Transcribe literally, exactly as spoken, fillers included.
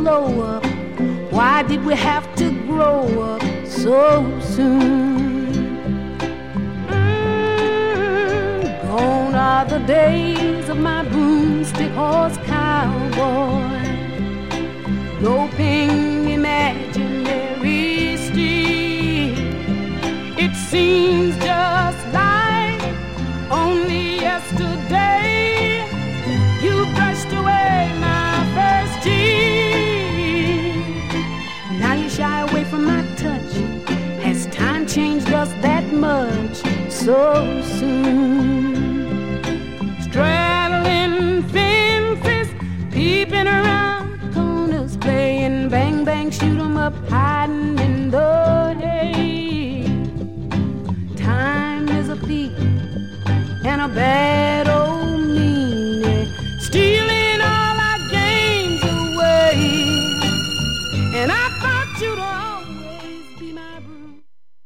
slower? Why did we have to grow up so soon? Mm, gone are the days of my broomstick horse cowboy, loping imaginary street. It seems just like only yesterday you brushed away my first teeth. Now you shy away from my touch. Has time changed us that much so soon? Straddling fences, peeping around corners, playing bang bang shoot 'em up, hiding in the hay. Time is a thief and a bad